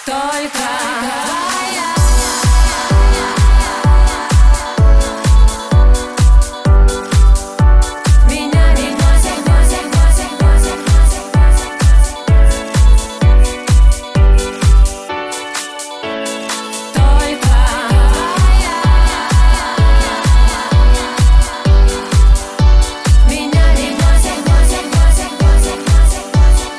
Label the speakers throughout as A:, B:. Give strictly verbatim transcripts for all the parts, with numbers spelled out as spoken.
A: только твоя. Меня не бросай, бросай, бросай, бросай, бросай, бросай, только твоя. Меня не бросай, бросай, бросай, бросай, бросай, бросай.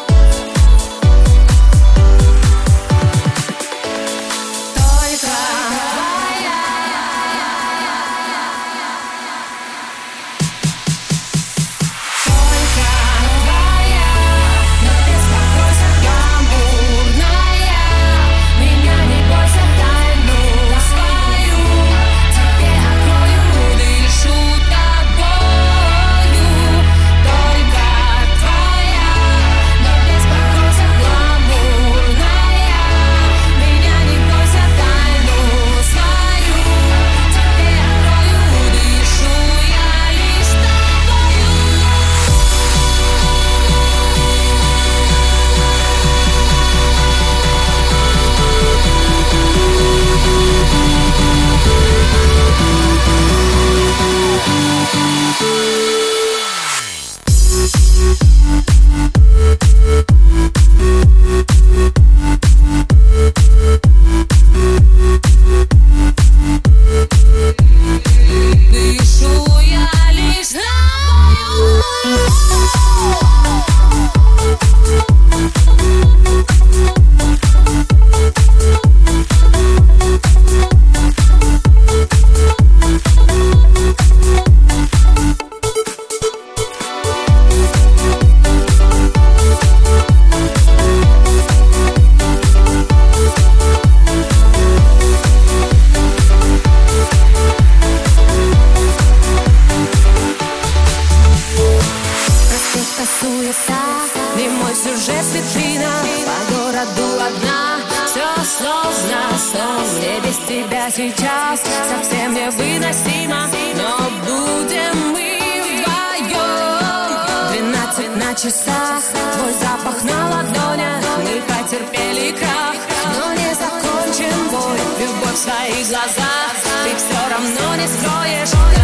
A: Не мой сюжет витрина, по городу одна. Все сложно, что мне без тебя сейчас совсем невыносимо. Но будем мы вдвоем. Двенадцать на часах, твой запах на ладонях. Мы потерпели крах, но не закончим бой. Любовь в своих глазах ты все равно не скроешь.